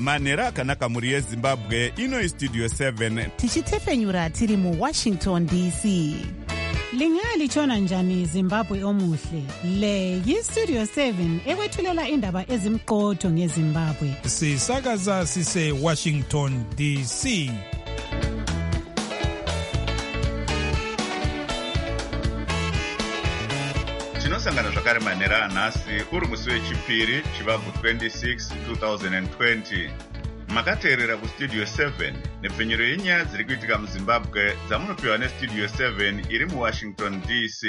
manhero akanaka mhuri yezimbabwe. Ino Studio 7 tichitefenyura tiri muWashington DC. Lingalitshona njani Zimbabwe omuhle? Le yiStudio 7 ekwethulela indaba ezimqotho ngeZimbabwe. Sisakaza sise Washington DC. tinosangana zvakare manhero anhasi uri musi wechipiri chivabvu 26 2020. Makateerera kuStudio 7 nepfenyuro yenyaya dziri kuitika muZimbabwe dzamunopiwa neStudio 7 iri muWashington DC.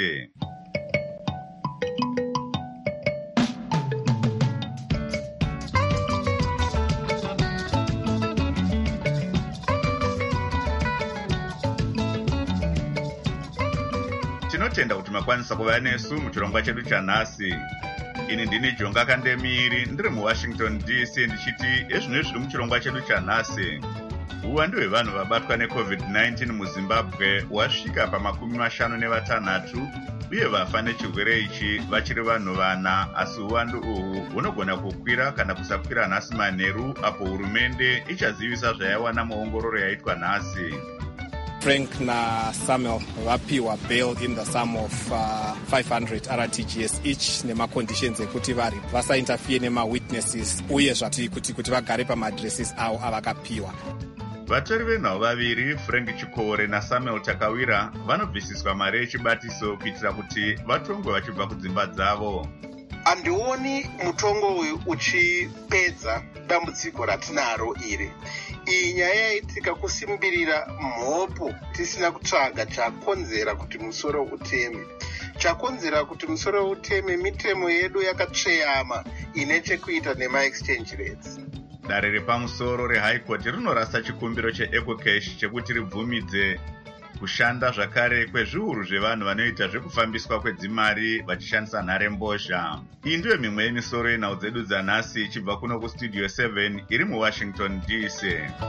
Tinotenda kuti makwanisa kuva nesu muchirongwa chedu chanhasi. Ini ndini Jonga Kandemiri ndiri muWashington DC ndichiti ezvino zviri muchirongwa chedu chanhasi. Uwandu hwevanhu vabatwa neCovid-19 muZimbabwe wasvika pa56 uye vafa nechirwere ichi vachiri vanhu 4, asi uwandu uhu hunogona kukwira kana kusakwira nhasi manheru apo hurumende ichazivisa zvayawana muongororo yaitwa nhasi. Frank na Samuel vapiwa bail in the sum of 500 RTGS each nemaconditions ekuti vari vasainterfere nemawitnesses uye zvati kuti vagare pamaadresses avo avakapiwa. Vatori venhau vaviri, Frank Chikore naSamuel Takawira, vanobvisiswa mari yechibatiso kuitira kuti vatongwe vachibva kudzimba dzavo. Handioni mutongo uyu uchipedza dambudziko ratinaro iri. Iyi nyaya yaitika kusimbirira mhopo tisina kutsvaga chakonzera kuti musoro uteme. Chakonzera kuti musoro uteme mitemo yedu yakatsveyama ine chekuita nema-exchange rates. Dare repamusoro reHigh Court rinorasa chikumbiro cheEcocash chekuti ribvumidze kushanda zvakare kwezviuru zvevanhu vanoita zvekufambiswa kwedzimari vachishandisa nharembozha. Iyi ndiyo mimwe yemisoro yenhau dzedu dzanhasi ichibva kuno kuStudio 7 iri muWashington DC.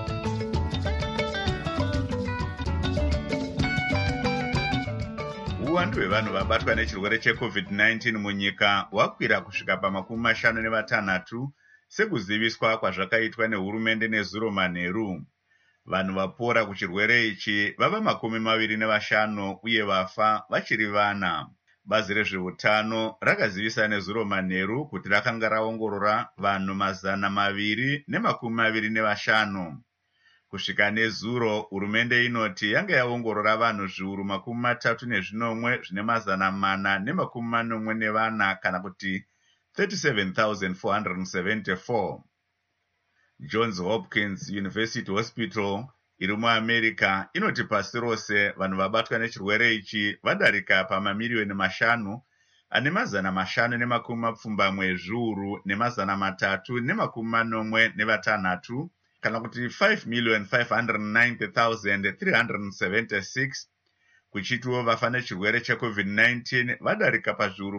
Uwandu hwevanhu vabatwa nechirwere cheCovid-19 munyika hwakwira kusvika pa56 sekuziviswa kwazvakaitwa nehurumende nezuro manheru. Vanhu vapora kuchirwere ichi vava 25 uye vafa vachiri 4. Bazi rezveutano rakazivisa nezuro manheru kuti rakanga raongorora vanhu 225. Kusvika nezuro, hurumende inoti yanga yaongorora vanhu zviuru 34 zvine 444 kana kuti 37,474. Johns Hopkins University Hospital iri muAmerica inoti pasi rose vanhu vabatwa nechirwere ichi vadarika pamamiliyoni 5 ane 550,346 kana kuti 5,590,376. Kuchitiwo vafa nechirwere cheCovid-19 vadarika pazviuru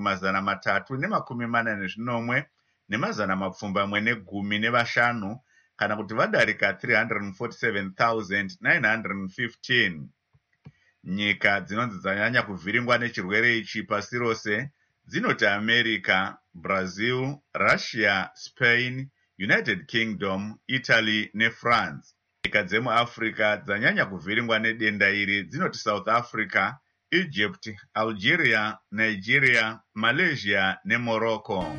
341,115 kana kuti vadarika 347,915. Nyika dzinonzi dzanyanya kuvhiringwa nechirwere ichi pasi rose dzinoti America, Brazil, Russia, Spain, United Kingdom, Italy neFrance. Nyika dzemuAfrica dzanyanya kuvhiringwa nedenda iri dzinoti South Africa, Egypt, Algeria, Nigeria, Malaysia neMorocco.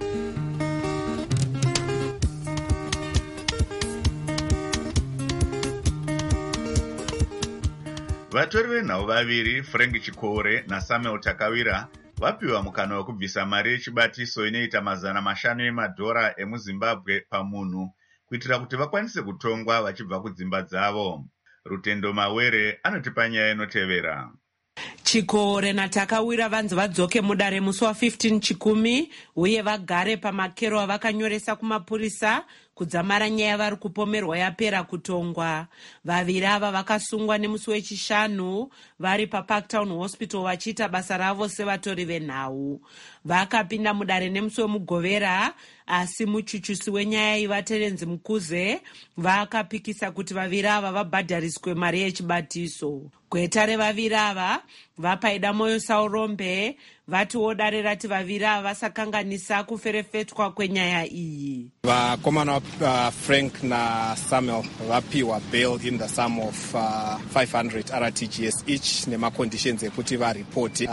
Vatori venhau vaviri, Frank Chikore naSamuel Takawira, vapiwa mukana wekubvisa mari yechibatiso inoita $500 emuZimbabwe pamunhu kuitira kuti vakwanise kutongwa vachibva kudzimba dzavo. Rutendo Mawere anotipa nyaya inotevera. Chikore naTakawira vanzi vadzoke mudare musi wa15 chikumi uye vagare pamakero avakanyoresa kumapurisa kudzamara nyaya vari kupomerwa yapera kutongwa. Vaviri ava vakasungwa nemusi wechishanu vari paParktown Hospital vachiita basa ravo sevatori venhau. Vakapinda mudare nemusi wemugovera, asi muchuchusi wenyaya iyi vaTerenzi Mukuze vakapikisa kuti vaviri ava vabhadhariswe mari yechibatiso. Gweta revaviri ava vapaida Moyo Saurombe vatiwo dare rati vaviri ava vasakanganisa kuferefetwa kwenyaya iyi. Vakomana Frank naSamuel vapiwa bail in the sum of 500 RTGS each nemaconditions ekuti varipoti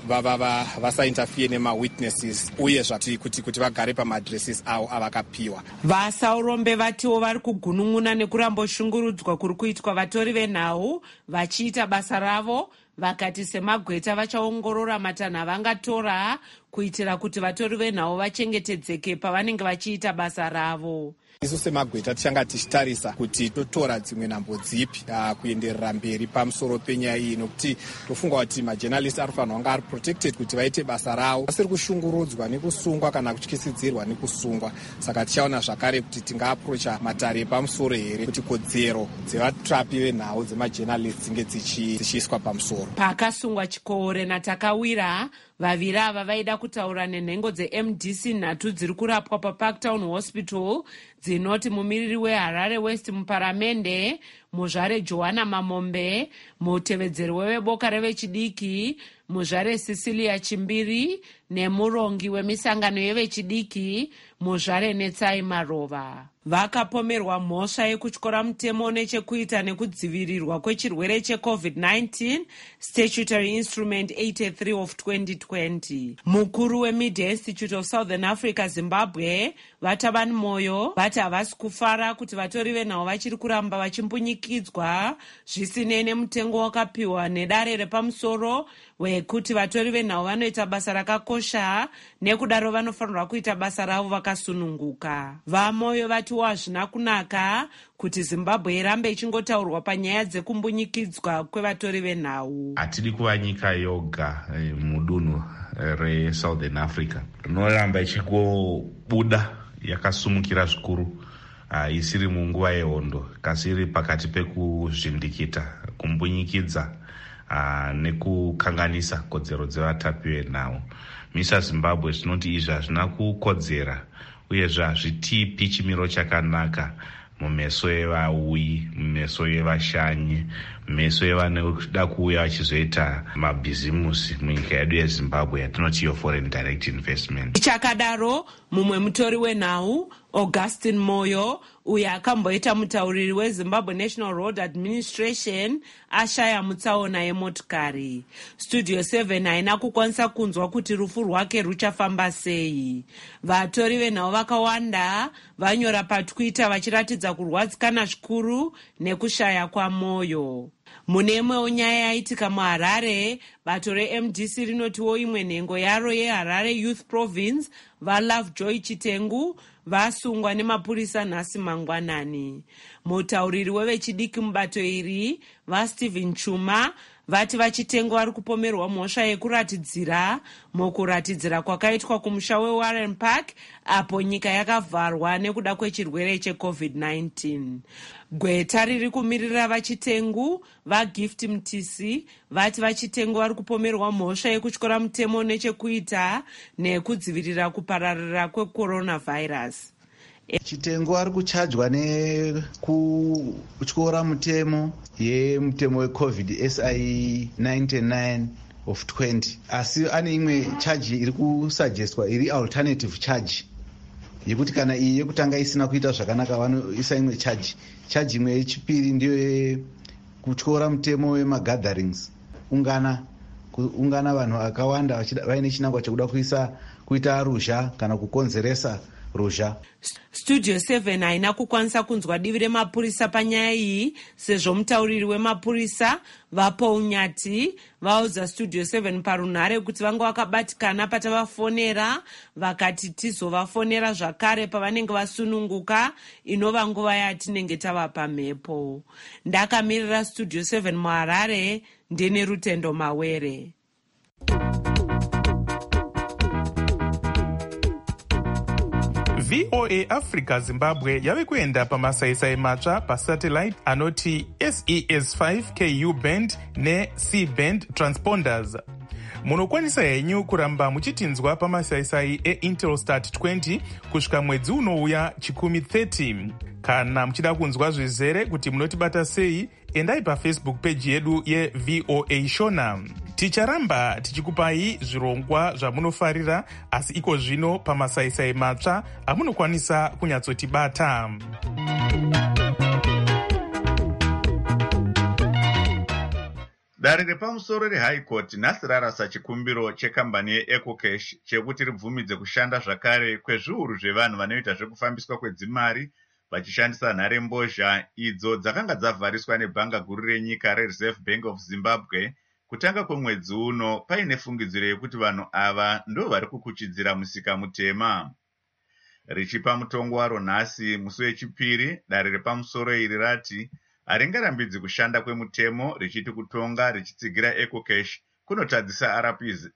vasainterfere nemawitnesses uye zvati kuti vagare pamaadresses avo avakapiwa. Vasaurombe vatiwo vari kugunun'una nekuramboshungurudzwa kuri kuitwa vatori venhau vachiita basa ravo. Vakati semagweta vachaongorora matanho avangatora kuitira kuti vatori venhau vachengetedzeke pavanenge vachiita basa ravo. Isu semagweta tichanga tichitarisa kuti totora dzimwe nhambo dzipi kuenderera mberi pamusoro penyaya iyi, nokuti tofunga kuti majournalist anofanirwa kunge ari protected kuti vaite basa ravo vasiri kushungurudzwa nekusungwa kana kutyisidzirwa nekusungwa. Saka tichaona zvakare kuti tingaaprocha matare epamusoro here kuti kodzero dzevatrapi venhau dzemajournalist dzinge dzichiiswa pamusoro. Pakasungwa chikore natakawira, vaviri ava vaida kutaura nenhengo dzeMDC nhatu dziri kurapwa paParktown Hospital dzinoti mumiriri weHarare West muparamende, muzvare Johanna Mamombe, mutevedzeri weveboka revechidiki, muzvare Cecilia Chimbiri nemurongi wemisangano yevechidiki, muzvare Netsai Marova. Vakapomerwa mhosva yekutyora mutemo nechekuita nekudzivirirwa kwechirwere cheCovid-19, Statutory Instrument 83 of 2020. Mukuru weMedia Institute of Southern Africa Zimbabwe, Vatabani Moyo, vati havasi kufara kuti vatori venhau vachiri kuramba vachimbunyikidzwa zvisinei nemutengo wakapiwa nedare repamusoro wekuti vatori venhau vanoita basa rakakosha, nekudaro vanofanirwa kuita basa ravo vakasununguka. VaMoyo vatiwo hazvina kunaka kuti Zimbabwe irambe ichingotaurwa panyaya dzekumbunyikidzwa kwevatori venhau. Hatidi kuva nyika yoga mudunhu reSouthern Africa rinoramba ichikobuda yakasumukira zvikuru, isiri munguva yehondo, kasi iri pakati pekuzvindikita, kumbunyikidza nekukanganisa kodzero dzevatapi venhau. Misa Zimbabwe zvinoti izvi hazvina kukodzera uyezve hazvitipi chimiro chakanaka mumeso evauyi, mumeso evashanyi, mumeso evanoda kuuya vachizoita mabhizimusi munyika yedu yeZimbabwe yatinoti yo foreign direct investment. Ichakadaro, mumwe mutori wenhau Augustine Moyo, uye akamboita mutauriri weZimbabwe National Road Administration, ashaya mutsaona yemotikari. Studio 7 haina kukwanisa kunzwa kuti rufu rwake ruchafamba sei. Vatori venhau vakawanda vanyora paTwitter vachiratidza kurwadzikana zvikuru nekushaya kwaMoyo. Mune imwewo nyaya yaitika muHarare, bato reMDC rinotiwo imwe nhengo yaro yeHarare Youth Province, vaLovejoy Chitengu, vasungwa nemapurisa nhasi mangwanani. Mutauriri wevechidiki mubato iri, vaStephen Chuma, vati vaChitengu vari kupomerwa mhosva yekuratidzira mukuratidzira kwakaitwa kumusha weWarren Park apo nyika yakavharwa nekuda kwechirwere cheCovid-19. Gweta riri kumirira vaChitengu, vaGift Mtisi, vati vaChitengu vari kupomerwa mhosva yekutyora mutemo nechekuita nekudzivirira kupararira kwecoronavirus. Chitengu ari kuchajwa nekutyora mutemo yemutemo weCovid SI 99 of 20, asi ane imwe charge iri kusuggestwa iri alternative charge yekuti kana iyi yekutanga isina kuita zvakanaka vanoisa imwe charge imwe yechipiri ndiyo kutyora mutemo wemagatherings, ungana vanhu vakawanda vaine chinangwa chekuda kuita ruzha kana kukonzeresa ruzha. Studio 7 haina kukwanisa kunzwa divi remapurisa panyaya iyi, sezvo mutauriri wemapurisa vaPaul Nyati vaudza Studio 7 parunhare kuti vanga vakabatikana patavafonera, vakati tizovafonera zvakare pavanenge vasununguka, inova nguva yatinenge tavapa mhepo. Ndakamirira Studio 7 muHarare, ndine Rutendo Mawere. VOA Africa Zimbabwe yave kuenda pamasaisai matsva pasatellite anoti SES5 KU band neC-band transponders. Munokwanisa henyu kuramba muchitinzwa pamasaisai eIntelsat 20 kusvika mwedzi unouya chikumi 30. Kana muchida kunzwa zvizere kuti munotibata sei, endai paFacebook page yedu yeVOA Shona. Ticharamba tichikupai zvirongwa zvamunofarira, asi iko zvino pamasaisai matsva amunokwanisa kunyatsotibata. Dare repamusoro reHigh Court nhasi rarasa chikumbiro chekambani yeEcocash chekuti ribvumidze kushanda zvakare kwezviuru zvevanhu vanoita zvekufambiswa kwedzimari vachishandisa nharembozha idzo dzakanga dzavhariswa nebhanga guru renyika reReserve Bank of Zimbabwe kutanga kwemwedzi uno, paine fungidziro yekuti vanhu ava ndo vari kukuchidzira musika mutema. Richipa mutongo waro nhasi musi wechipiri, dare repamusoro iri rati haringarambidzi kushanda kwemutemo, richiti kutonga richitsigira EcoCash kunotadzisa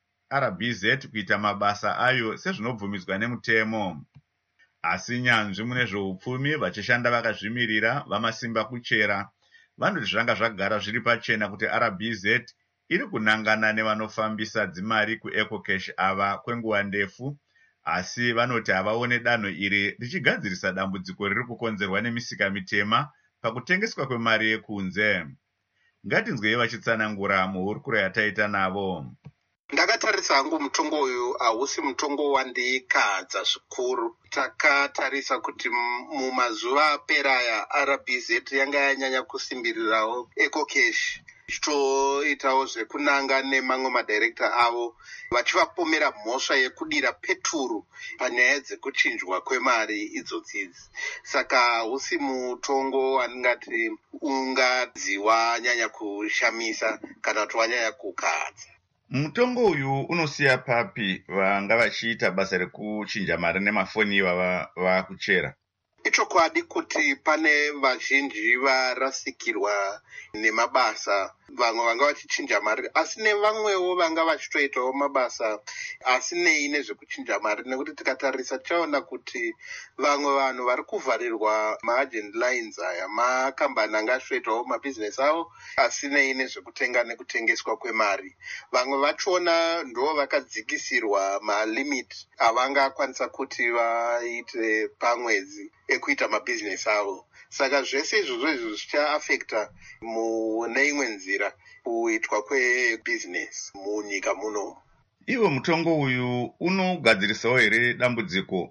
RBZ kuita mabasa ayo sezvinobvumidzwa nemutemo. Asi nyanzvi mune zveupfumi vachishanda vakazvimirira vamasimba kuchera vanoti zvanga zvagara zviri pachena kuti RBZ iri kunangana nevanofambisa dzimari kuEcoCash ava kwenguva ndefu, asi vanoti havaone danho iri richigadzirisa dambudziko riri kukonzerwa nemisika mitema pakutengeswa kwemari yekunze. Ngatinzwei vachitsanangura muhurukuro yataita navo. Ndakatarisa hangu mutongo uyu hausi mutongo wandikadza zvikuru. Takatarisa kuti mumazuva aperaya RBZ yanga yanyanya kusimbirirawo EcoCash, ichitoitawo zvekunanga nemamwe madirekta avo vachivapomera mhosva yekudira peturu panyaya dzekuchinjwa kwemari idzodzidzi. Saka hausi mutongo wandingati ungadzi wanyanya kushamisa kana kuti wanyanya kukadza. Mutongo uyu unosiya papi vanga vachiita basa rekuchinja mari nemafoni vakuchera? Ichokwadi kuti pane vazhinji varasikirwa nemabasa, vamwe vanga vachichinja mari, asi nevamwewo vanga vachitoitawo mabasa asinei nezvekuchinja mari, nekuti tikatarisa tichaona kuti vamwe vanhu vari kuvharirwa maagent lines aya makambani anga achitoitawo mabhizinesi avo asinei nezvekutenga nekutengeswa kwemari. Vamwe vachona ndo vakadzikisirwa malimit avanga akwanisa kuti vaite pamwedzi ekuita mabhizinesi avo. Saka zvese izvozvo zvichaafekta mune imwe nzira kuitwa kwebhizinesi munyika muno. Iwo mutongo uyu unogadzirisawo here dambudziko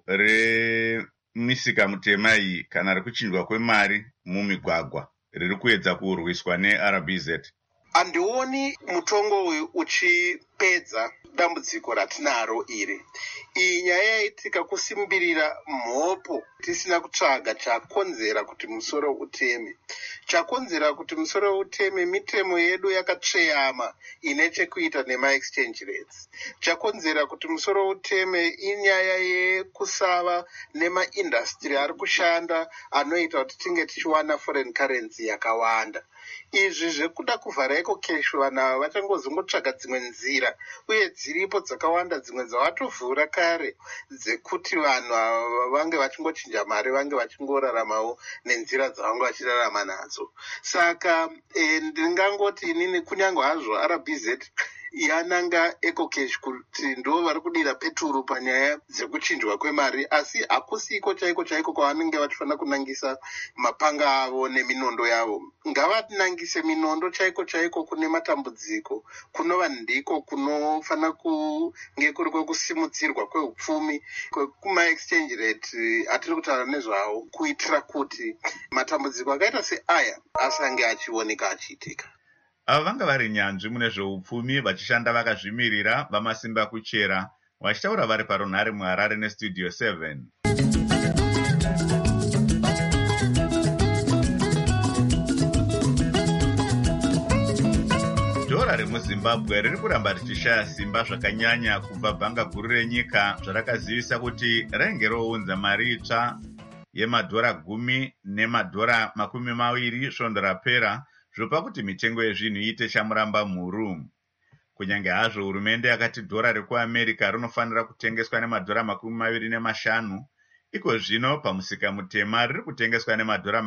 remisika mutema iyi kana rekuchinjwa kwemari mumigwagwa riri kuedza kurwiswa neRBZ? Handioni mutongo uyu uchipedza dambudziko ratinaro iri. Iyi nyaya yaitika kusimbirira mhopo tisina kutsvaga chakonzera kuti musoro uteme. Chakonzera kuti musoro uteme mitemo yedu yakatsveyama ine chekuita nema-exchange rates. Chakonzera kuti musoro uteme inyaya yekusava nema-industry ari kushanda anoita kuti tinge tichiwana foreign currency yakawanda. Izvi zvekuda kuvhara EcoCash vanhu ava vachangozongotsvaga dzimwe nzira, uye dziripo dzakawanda dzimwe dzavatovhura kare dzekuti vanhu ava vange vachingochinja mari, vange vachingoraramawo nenzira dzavanga vachirarama nadzo. Saka ndingangoti inini kunyange hazvo RBZ yananga EcoCash kuti ndo vari kudira peturu panyaya dzekuchinjwa kwemari, asi hakusiko chaiko kwavanenge vachifanira kunangisa mapanga avo neminondo yavo. Ngavanangise minondo chaiko kune matambudziko, kunova ndiko kunofanira kunge kuri kwekusimudzirwa kweupfumi kwekuma-exchange rate atiri kutaura nezvawo, kuitira kuti matambudziko akaita seaya asange achioneka achiitika. Ava vanga vari nyanzvi mune zveupfumi vachishanda vakazvimirira vamasimba kuchera, vachitaura vari parunhare muHarare neStudio 7. Dhora remuZimbabwe riri kuramba richishaya simba zvakanyanya kubva bhanga guru renyika zvarakazivisa kuti rainge rounza mari itsva yemadhora 10 nemadhora 20 svondo rapera, zvopa kuti mitengo yezvinhu iite chamuramba mhuru. Kunyange hazvo hurumende yakati dhora rekuAmerica rinofanira kutengeswa nemadhora 25, iko zvino pamusika mutema riri kutengeswa nemadhora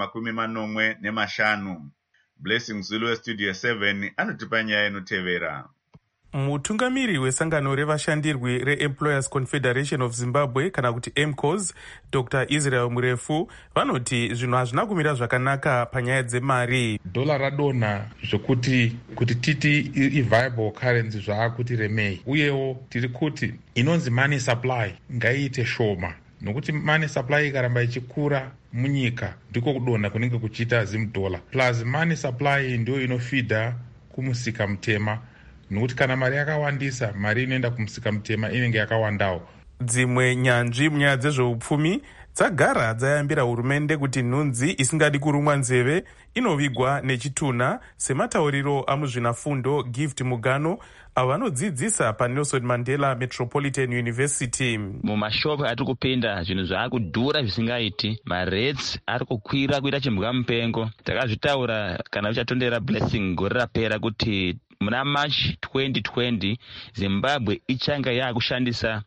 45. Blessing Zulu weStudio 7 anotipa nyaya inotevera. Mutungamiri wesangano revashandirwi reEmployers Confederation of Zimbabwe kana kuti MCOS, Dr. Israel Murefu, vanoti zvinhu hazvina kumira zvakanaka panyaya dzemari. Dhola radonha zvokuti titi i-viable currency zvaakuti remei. Uyewo tiri kuti inonzi money supply ngaiite shoma. Nokuti money supply ikaramba ichikura munyika ndiko kudonha kunenge kuchiita $0. Plus money supply ndio inofidha kumusika mutema. Nokuti kana mari yakawandisa, mari inoenda kumusika mutema inenge yakawandawo. Dzimwe nyanzvi munyaya dzezveupfumi dzagara dzayambira hurumende kuti nhunzi isingadi kurumwa nzeve inovigwa nechitunha, sematauriro amuzvinafundo Gift Mugano avo vanodzidzisa paNelson Mandela Metropolitan University. Mumashopu ari kupinda zvinhu zvaakudhura zvisingaiti, marets ari kukwira kuita chimbuka mupengo. Takazvitaura kana uchatondera Blessing gore rapera kuti muna March 2020 Zimbabwe ichanga yakushandisa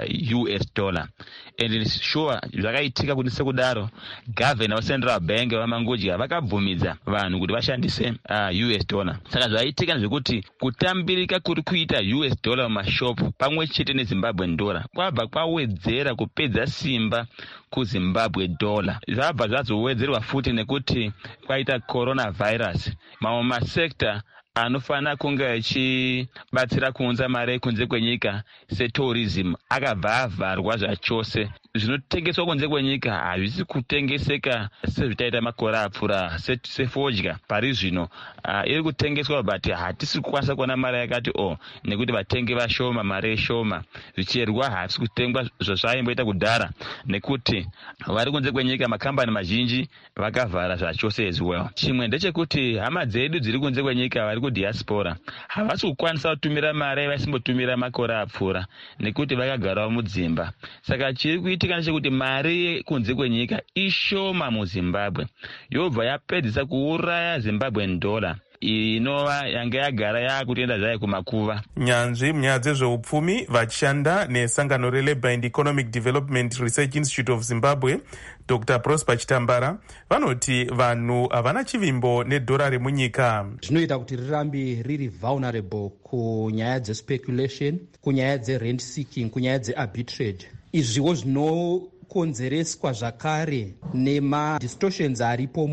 US dollar. And sure zvakaitika kuti sekudaro governor wa Central Bank vamangodya vakabvumidza vanhu kuti vashandise US dollar. Saka zvaitika zvekuti kutambirika kuri kuita US dollar mumashopu pamwe chete neZimbabwe dollar kwabva kwawedzera kupedza simba kuZimbabwe dollar. Zvabva zvazowedzerwa futi nekuti kwaita coronavirus. Mamwe masekta anofana kunge achibatsira kuunza mari kunze kwenyika setourism akabva avharwa zvachose. Zvinotengeswa kunze kwenyika hazvisi kutengeseka sezvitaita makore apfuura sefodya. Pari zvino iri kutengeswa but hatisi kukwanisa kuona mari yakati nekuti vatengi vashoma, mari yeshoma. Zvicherwa havisi kutengwa zvazvaimboita kudhara nekuti vari kunze kwenyika makambani mazhinji vakavhara zvachose as well. Chimwe ndechekuti hama dzedu dziri kunze kwenyika vari kudiaspora havasi kukwanisa kutumira mari vasimbotumira makore apfuura nekuti vakagarawo mudzimba. Saka chiri kuitika ndechekuti mari kunze kwenyika ishoma muZimbabwe yobva yapedzisa kuuraya Zimbabwe dollar inova yanga yagara yakutoenda zvayo kumakuva. Nyanzvi munyaya dzezveupfumi vachishanda nesangano reLabour and Economic Development Research Institute of Zimbabwe, Dr. Prosper Chitambara, vanoti vanhu havana chivimbo nedhora remunyika. Zvinoita kuti rirambe riri vulnerable kunyaya dzespeculation, kunyaya dzerent seeking, kunyaya dzearbitrage. Izviwo zvinokonzereswa zvakare nemadistortions aripo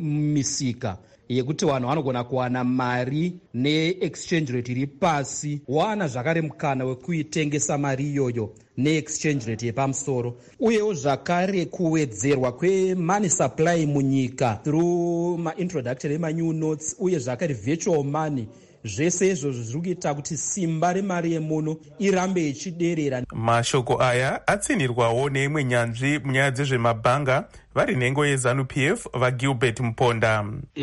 mumisika yekuti vanhu vanogona kuwana mari neexchange rate iri pasi, wana zvakare mukana wekuitengesa mari iyoyo neexchange rate yepamusoro, uyewo zvakare kuwedzerwa kwemoney supply munyika through maintroduction emanew notes uye zvakare virtual money. Zvese izvozvo zviri kuita kuti simba remari yemuno irambe ichiderera. Mashoko aya atsinirwawo neimwe nyanzvi munyaya dzezvemabhanga vari nhengo yeZANU-PF vaGilbert Muponda.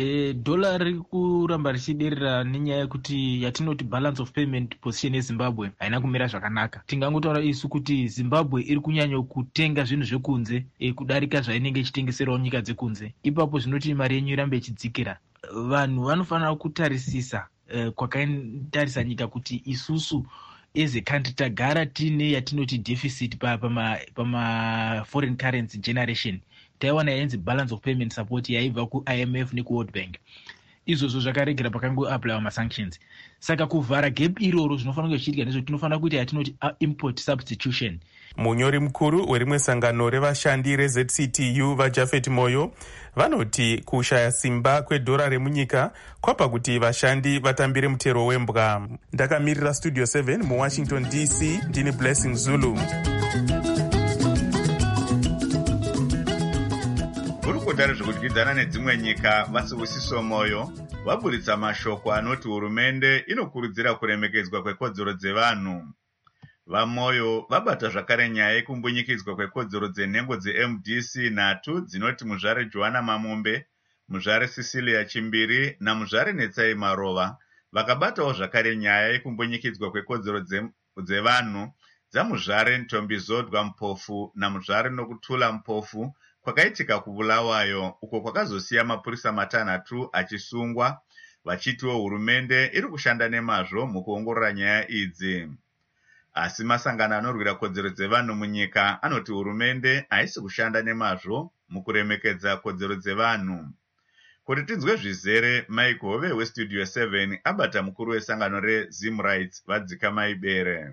Dhola riri kuramba richiderera nenyaya yekuti yatinoti balance of payment position yeZimbabwe haina kumira zvakanaka. Tingangotaura isu kuti Zimbabwe iri kunyanya kutenga zvinhu zvekunze kudarika zvainenge ichitengeserawo nyika dzekunze. Ipapo zvinoti mari yenyu irambe ichidzikira. Vanhu vanofanira kutarisisa kwakatarisa nyika kuti isusu as a country tagara tine yatinoti deficit pama foreign currency generation. Taiwana yainzi balance of payment support yaibva kuIMF nekuWorld Bank. Izvozvo zvakaregera pakangoapplywa masanctions. Saka kuvhara gap iroro zvinofanira kunge zvichiitika nezvo tinofanira kuita yatinoti import substitution. Munyori mukuru werimwe sangano revashandi reZCTU vaJafet Moyo vanoti kushaya simba kwedhora remunyika kwapa kuti vashandi vatambire mutero wembwa. Ndakamirira Studio 7 muWashington DC, ndini Blessing Zulu. Hurukota rezvekudyidzana nedzimwe nyika vaSibusiso Moyo vaburitsa mashoko anoti hurumende inokurudzira kuremekedzwa kwekodzero dzevanhu. VaMoyo vabata zvakare nyaya yekumbunyikidzwa kwekodzero dzenhengo dzeMDC nhatu dzinoti muzvare Joanna Mamombe, muzvare Cecilia Chimbiri namuzvare Netsai Marova. Vakabatawo zvakare nyaya yekumbunyikidzwa kwekodzero dzevanhu dzamuzvare Ntombi Zodwa Mpofu namuzvare Nokutula Mpofu kwakaitika kuBulawayo, uko kwakazosiya mapurisa matanhatu achisungwa, vachitiwo hurumende iri kushanda nemazvo mukuongorora nyaya idzi. Asi masangano anorwira kodzero dzevanhu munyika anoti hurumende haisi kushanda nemazvo mukuremekedza kodzero dzevanhu. Kuti tinzwe zvizere, Mike Hove weStudio 7 abata mukuru wesangano reZim Rights vadzika maibere.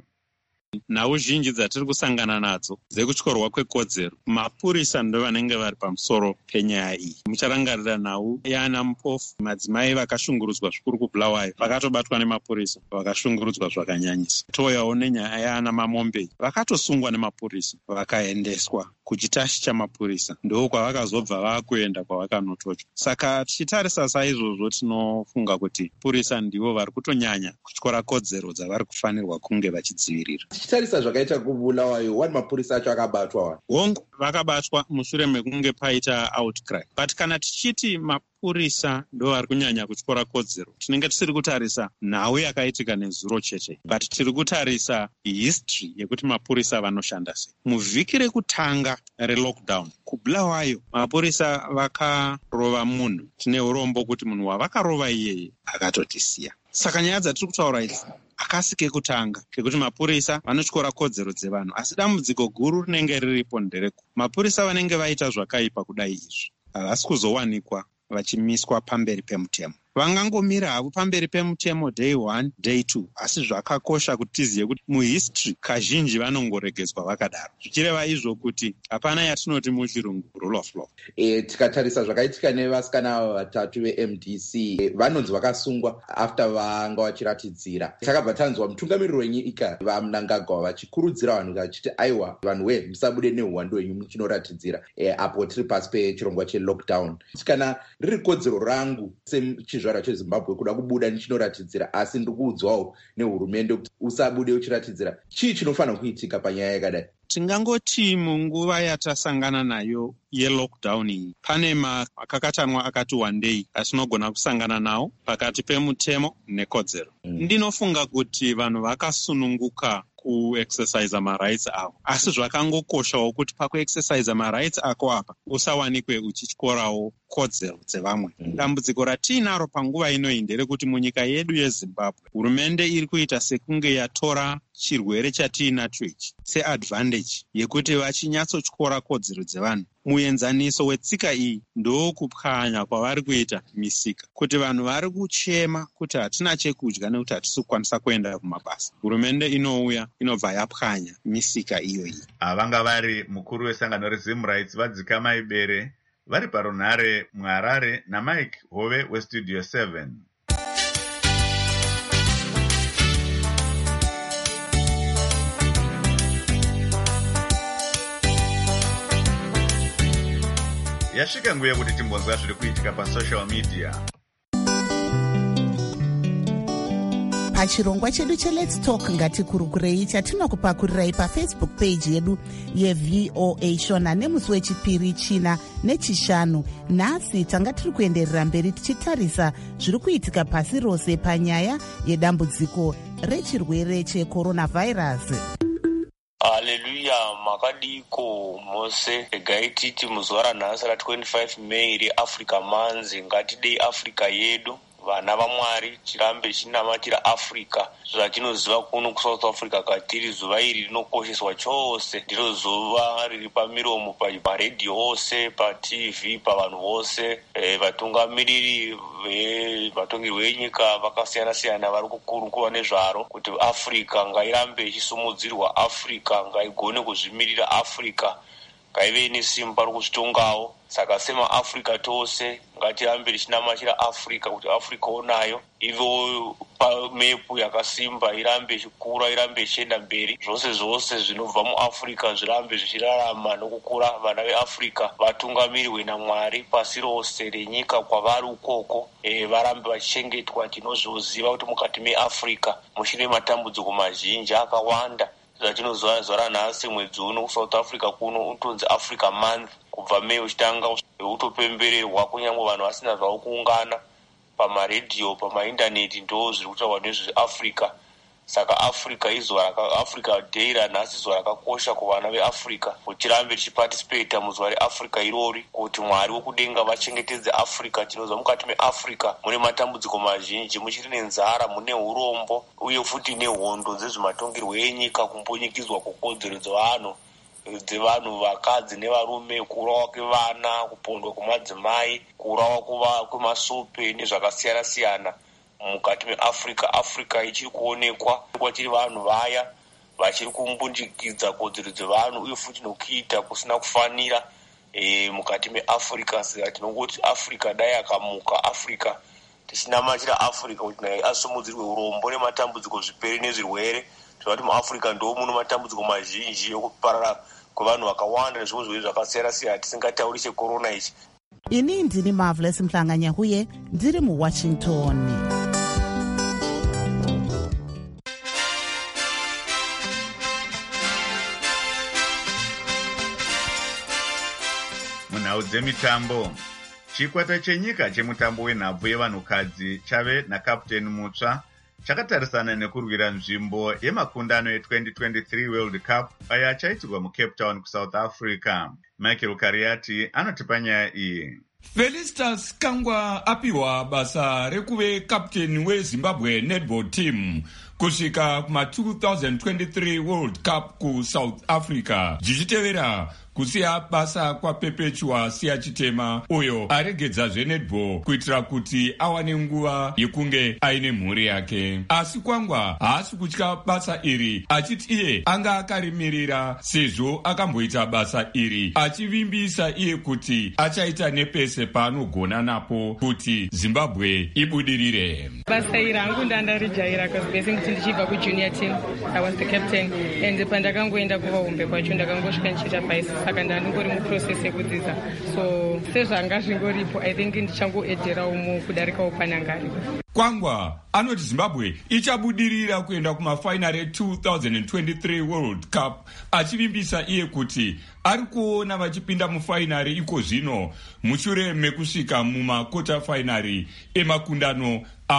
Nhau zhinji dzatiri kusangana nadzo dzekutyorwa kwekodzero, mapurisa ndo vanenge vari pamusoro penyaya iyi. Mucharangarira nhau yana Mupofu, madzimai vakashungurudzwa zvikuru kuBulawayo vakatobatwa nemapurisa vakashungurudzwa zvakanyanyisa. Toyawo nenyaya yana Mamombe vakatosungwa nemapurisa vakaendeswa kuchitashi chamapurisa, ndo kwavakazobva vakuenda kwavakanotochwa. Saka tichitarisa saizvozvo tinofunga kuti purisa ndivo vari kutonyanya kutyora kodzero dzavari kufanirwa kunge vachidzivirira. Tichitarisa zvakaita kuBulawayo, wani mapurisa acho akabatwa hongu vakabatwa mushure mekunge paita outcry. But kana tichiti mapurisa ndo vari kunyanya kutyora kodzero, tinenge tisiri kutarisa nhau yakaitika nezuro cheche, but tiri kutarisa history yekuti mapurisa vanoshanda sei. Muvhiki rekutanga relockdown kuBulawayo mapurisa vakarova munhu, tine urombo kuti munhu wavakarova iyeye akatotisiya. Saka nyaya dzatiri kutaura idzi akasike kutanga kekuti mapurisa vanotyora kodzero dzevanhu, asi dambudziko guru rinenge riripo ndereko mapurisa vanenge vaita zvakaipa kudai izvi havasi kuzowanikwa vachimiswa pamberi pemutemo. Vangangomira havo pamberi pemutemo day 1 day 2, asi zvakakosha kuti tizive kuti muhistory kazhinji vanongoregedzwa vakadaro, zvichireva izvo kuti hapana yatinoti muchirungu rule of law. Tikatarisa zvakaitika nevasikana vatatu veMDC vanonzi vakasungwa after vanga vachiratidzira. Takabva tanzwa mutungamiriri wenyika vaMnangagwa vachikurudzira vanhu vachiti aiwa vanhu musabude neuwandu hwenyu muchinoratidzira apo tiri pasi pechirongwa chelockdown. Kana riri kodzero rangu chizvara cheZimbabwe kuda kubuda nichinoratidzira, asi ndikuudzwawo nehurumende kuti usabude uchiratidzira. Chii chinofanira kuitika panyaya yakadai? Tingangoti munguva yatasangana nayo yelockdown iyi pane makakatanwa akati wandei atinogona kusangana nawo pakati pemutemo nekodzero. Ndinofunga kuti vanhu vakasununguka kuexercise marights avo, asi zvakangokoshawo kuti pakuexercise marights ako apa usawanikwe uchityorawo kodzero dzevamwe. Dambudziko ratiinaro panguva inoyi nderekuti munyika yedu yeZimbabwe hurumende iri kuita sekunge yatora chirwere chatiinacho ichi seadvantage yekuti vachinyatsotyora kodzero dzevanhu. Muenzaniso wetsika iyi ndokupwanya kwavari kuita misika, kuti vanhu vari kuchema kuti hatina chekudya nekuti hatisi kukwanisa kuenda kumabasa. Hurumende inouya inobva yapwanya misika iyoyi. Vanga vari mukuru wesangano reZim Rights vadzika maibere vari parunhare muHarare naMike Hove weStudio 7. Yasvika nguva yekuti timbonzwa zviri kuitika pasocial media. Pachirongwa chedu cheLet's Talk ngatikurukurei chatinokupakurirei paFacebook page yedu yeVOA Shona nemusi wechipiri, china nechishanu. Nhasi tanga tiri kuenderera mberi tichitarisa zviri kuitika pasi rose panyaya yedambudziko rechirwere cheCoronavirus. Haleluya, makadiko mose gaititi muzuva ranhasi ra25 May reAfrica manzi ngatidei Africa yedu. Vana vaMwari tirambe chinamatira Africa zvatinoziva kuno kuSouth Africa katiri zuva iri rinokosheswa chose, ndiro zuva riri pamiromo pamaredhiyo ose, paTV, pavanhu vose. Vatungamiriri vatongerwi venyika vakasiyana siyana vari kukurukuva nezvaro kuti Africa ngairambe ichisumudzirwa, Africa ngaigone kuzvimirira, Africa ngaive nesimba rokuzvitongawo. Saka semaAfrica tose ngatirambe tichinamatira Africa kuti Africa onayo ivewo pamepu yakasimba, irambe ichikura, irambe ichienda mberi. Zvose zvinobva muAfrica zvirambe zvichirarama nokukura. Vana veAfrica vatungamirirwe naMwari pasi rose renyika kwavari ukoko, varambe vachichengetwa. Tinozviziva kuti mukati meAfrica muchine matambudziko mazhinji akawanda. Zvatinoziva zuva ranhasi mwedzi uno kuSouth Africa kuno utonzi Africa Month. Kubva May uchitanga utopembererwa, kunyange vanhu vasina zvavo kuungana pamaredhiyo, pamaindaneti, ndo zviri kutaurwa nezveAfrica. Saka Africa Africa Day ranhasi zuva rakakosha kuvana veAfrica, kuti tirambe tichipatisipeta muzuva reAfrica irori, kuti Mwari wokudenga vachengetedze Africa. Tinoziva mukati meAfrica mune matambudziko mazhinji, muchiri nenzara, mune urombo, uye futi nehondo dzezvematongerwo enyika, kumbunyikidzwa kwekodzero dzevanhu dzevanhu vakadzi nevarume, kuurawa kwevana, kupondwa kwemadzimai, kuurawa kwemasope nezvakasiyana siyana mukati meafrica. Africa ichiri kuonekwa kwachiri vanhu vaya vachiri kumbundikidza kodzero dzevanhu uye futi nokuita kusina kufanira mukati meafrica. Saka tinongoti africa dai akamuka, africa tichinamatira africa kuti naye asumudzirwe urombo nematambudziko zvipere nezvirwere. Tivati muafrica ndo muno matambudziko mazhinji ekuparara kwevanhu vakawanda nezvimwe zvirwere zvakasiyana siyana tisingatauri chekorona ichi. Ini ndini Marvelous Mhlanganyahuye ndiri muWashington. Munhau dzemitambo, chikwata chenyika chemutambo wenhabvu yevanhukadzi chave nakaputeni mutsva chakatarisana nekurwira nzvimbo yemakundano e2023 World Cup aya achaitirwa muCape Town kuSouth Africa. Michael Kariati anotipa nyaya iyi. Felicitas Kangwa apiwa basa rekuve kapteni weZimbabwe netball team kusvika kuma2023 World Cup kuSouth Africa, zvichitevera kusiya basa kwaPepechua Siya Chitema uyo aregedza zvenetball kuitira kuti awane nguva yekunge aine mhuri yake. Asi Kangwa haasi kutya basa iri, achiti iye anga akarimirira sezvo akamboita basa iri, achivimbisa iye kuti achaita nepese paanogona napo kuti Zimbabwe ibudirire. Basa iri hangu ndandarijaira kasibese kuti ndichibva kujunior team I was the captain and pandakangoenda kuvahombe kwacho ndakangosvika ndichiita paisi, saka ndandingori muprocess yekudzidza, so sezvanga zvingoripo I think ndichangoedherawo kudarikawo panangari. Kangwa anoti Zimbabwe ichabudirira kuenda kumafainari e2023 World Cup, achivimbisa iye kuti ari kuona vachipinda mufainari iko zvino mushure mekusvika mumakota fainari emakundano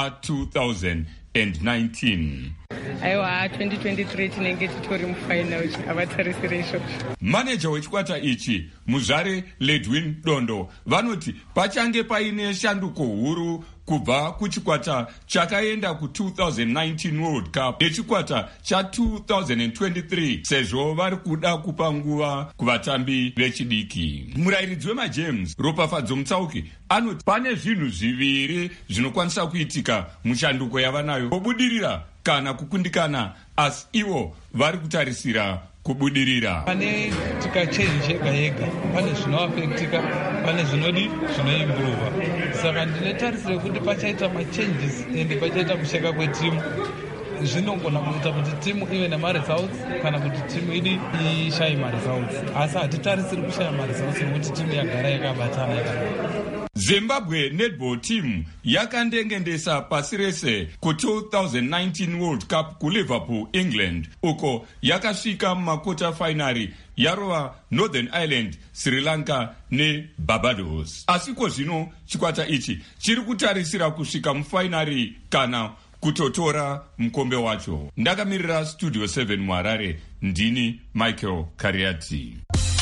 a2019. Aiwa 2023 tinenge titori mufainal, havatarisire izvozvo. Maneja wechikwata ichi Muzvare Ledwin Dondo vanoti pachange paine shanduko huru kubva kuchikwata chakaenda ku2019 World Cup nechikwata cha2023 sezvo vari kuda kupa nguva kuvatambi vechidiki. Murairidzi wemaGems Ropafadzo Mutsauki anoti pane zvinhu zviviri zvinokwanisa kuitika mushanduko yavanayo: kubudirira kana kukundikana, asi ivo vari kutarisira kubudirira. Pane tikachange yega yega, pane zvinoafektika, pane zvinodi zvinoimprova. Saka ndinetarisira kuti pachaita machanges ende pachaita kusheka kwetimu zvinogona kuita kuti timu ive nemaresults kana kuti timu idi ishaye maresults, asi hatitarisiri kushaya maresults nekuti timu yagara yakabatana yakanaka. Zimbabwe netball team yakandengendesa pasi rese ku2019 World Cup kuLiverpool, England, uko yakasvika mumakota fainari yarova Northern Ireland, Sri Lanka neBarbados. Asiko zvino chikwata ichi chiri kutarisira kusvika mufainari kana kutotora mukombe wacho. Ndakamirira Studio 7 muHarare, ndini Michael Kariati.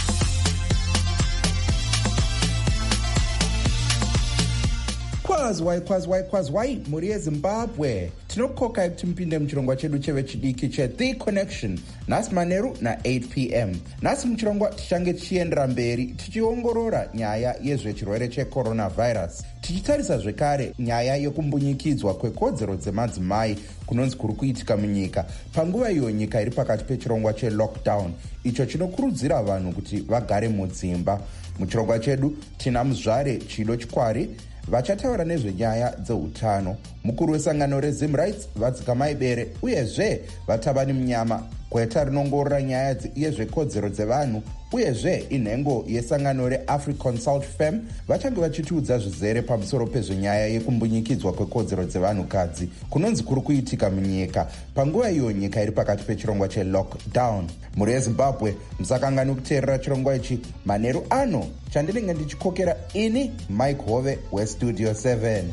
Kwazwai mhuri yeZimbabwe, tinokokai kuti mupinde muchirongwa chedu chevechidiki cheThe Connection nhasi manheru na8 p.m. Nhasi muchirongwa tichange tichiendera mberi tichiongorora nyaya yezvechirwere checoronavirus, tichitarisa zvekare nyaya yekumbunyikidzwa kwekodzero dzemadzimai kunonzi kuri kuitika munyika panguva iyo nyika iri pakati pechirongwa chelockdown icho chinokurudzira vanhu kuti vagare mudzimba. Muchirongwa chedu tina Muzvare Chido Chikwari vachataura nezvenyaya dzeutano, mukuru wesangano reZimrights Vadzikamai Bere, uyezve vatabani munyama gweta rinongorora nyaya yezvekodzero dzevanhu, uyezve inhengo yesangano reAfriConsult Fem vachange vachitiudza zvizere pamusoro pezvenyaya yekumbunyikidzwa kwekodzero dzevanhukadzi kunonzi kuri kuitika munyika panguva iyo nyika iri pakati pechirongwa chelockdown. Mhuri yeZimbabwe, musakangani kuteerera chirongwa ichi manheru ano chandinenge ndichikokera ini Mike Hove weStudio 7.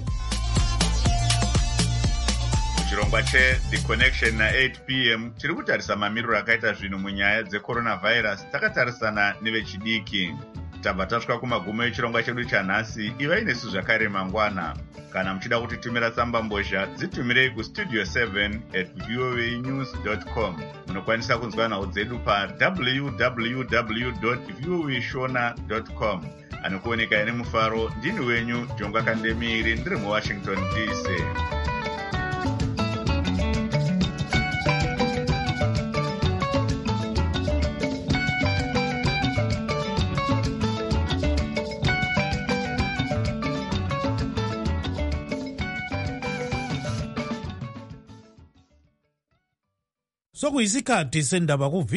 Chirongwa cheThe Connection na8 p.m. chiri kutarisa mamiriro akaita zvinhu munyaya dzecoronavirus takatarisana nevechidiki. tabva tasvika kumagumo echirongwa chedu chanhasi. Ivai nesu zvakare mangwana. Kana muchida kutitumira tsamba mbozha, dzitumirei kustudio 7@voanews.com. Munokwanisa kunzwa nhau dzedu www.voashona.com. Anokuoneka ine mufaro, ndini wenyu Jonga Kandemiri, ndiri muWashington DC. Sokuyisikhathi sendaba